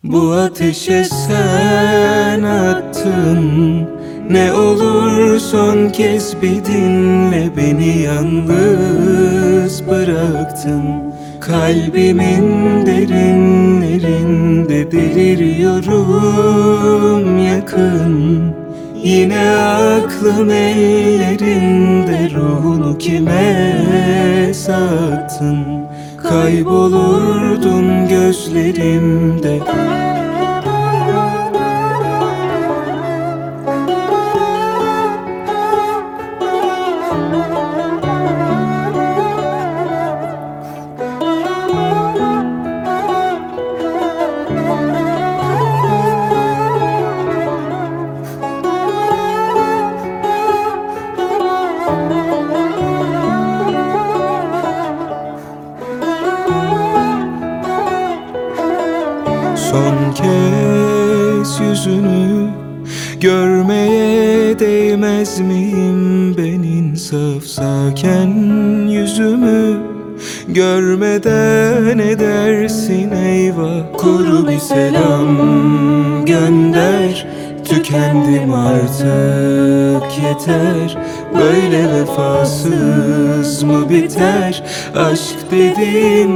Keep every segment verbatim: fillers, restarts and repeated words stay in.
Bu ateşe sen attın. Ne olur son kez bir dinle, beni yalnız bıraktın. Kalbimin derinlerinde deliriyorum yakın. Yine aklım ellerinde, ruhunu kime sattın? Kaybolurdun gözlerimde. Son kez yüzünü görmeye değmez miyim ben, insaf sağken yüzümü görmeden edersin eyvah. Kuru bir selam gönder, tükendim artık yeter. Böyle vefasız mı biter aşk dedin?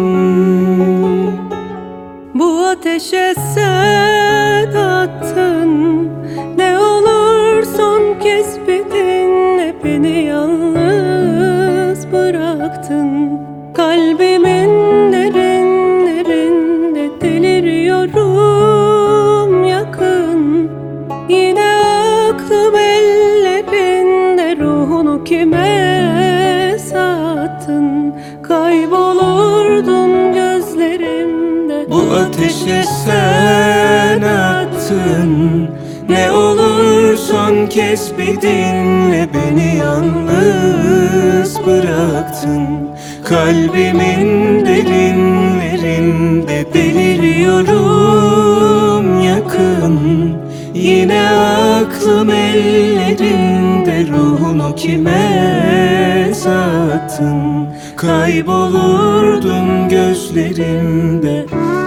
Bu ateşe sen attın. Ne olur son kez bir dinle, beni yalnız bıraktın. Kalbimin derinlerinde deliriyorum yakın. Yine aklım ellerinde, ruhunu kime sattın? Kaybolurdun gözlerimde. Bu ateşe sen attın. Ne olur son kez bir dinle, beni yalnız bıraktın. Kalbimin derinlerinde deliriyorum yakın. Yine aklım ellerinde, ruhunu kime sattın? Kaybolurdun gözlerimde.